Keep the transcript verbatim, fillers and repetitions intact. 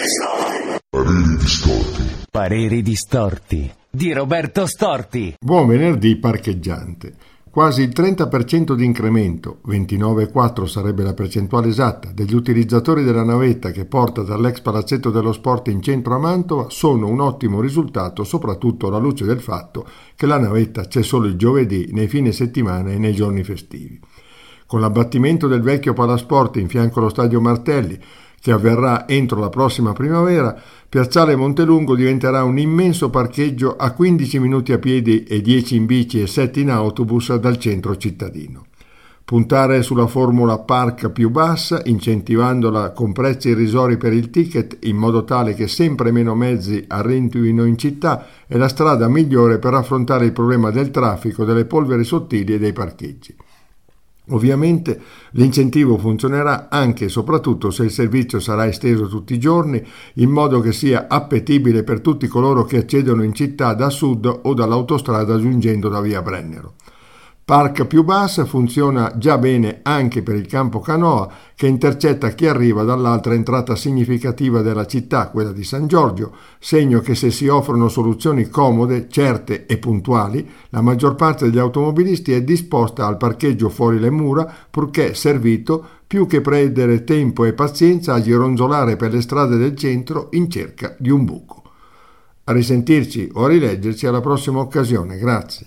Pareri distorti. Pareri distorti di Roberto Storti. Buon venerdì parcheggiante. Quasi il trenta per cento di incremento, ventinove virgola quattro sarebbe la percentuale esatta, degli utilizzatori della navetta che porta dall'ex palazzetto dello sport in centro a Mantova sono un ottimo risultato, soprattutto alla luce del fatto che la navetta c'è solo il giovedì, nei fine settimana e nei giorni festivi. Con l'abbattimento del vecchio palasport in fianco allo stadio Martelli, che avverrà entro la prossima primavera, Piazzale Montelungo diventerà un immenso parcheggio a quindici minuti a piedi e dieci in bici e sette in autobus dal centro cittadino. Puntare sulla formula park più bassa, incentivandola con prezzi irrisori per il ticket in modo tale che sempre meno mezzi arrivino in città, è la strada migliore per affrontare il problema del traffico, delle polveri sottili e dei parcheggi. Ovviamente l'incentivo funzionerà anche e soprattutto se il servizio sarà esteso tutti i giorni, in modo che sia appetibile per tutti coloro che accedono in città da sud o dall'autostrada giungendo da via Brennero. Park più bassa funziona già bene anche per il campo canoa, che intercetta chi arriva dall'altra entrata significativa della città, quella di San Giorgio, segno che se si offrono soluzioni comode, certe e puntuali, la maggior parte degli automobilisti è disposta al parcheggio fuori le mura, purché servito, più che perdere tempo e pazienza a gironzolare per le strade del centro in cerca di un buco. A risentirci o a rileggerci alla prossima occasione, grazie.